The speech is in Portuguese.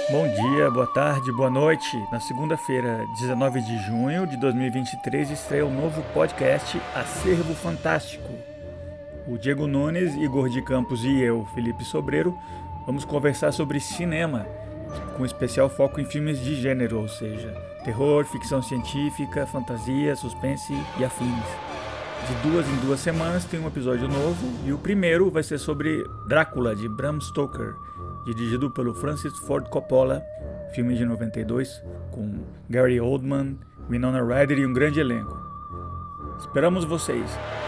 Bom dia, boa tarde, boa noite. Na segunda-feira, 19 de junho de 2023, estreia o novo podcast Acervo Fantástico. O Diego Nunes, Igor de Campos e eu, Felipe Sobreiro, vamos conversar sobre cinema, com especial foco em filmes de gênero, ou seja, terror, ficção científica, fantasia, suspense e afins. De 2 em 2 semanas tem um episódio novo e o primeiro vai ser sobre Drácula, de Bram Stoker, dirigido pelo Francis Ford Coppola, filme de 92, com Gary Oldman, Winona Ryder e um grande elenco. Esperamos vocês!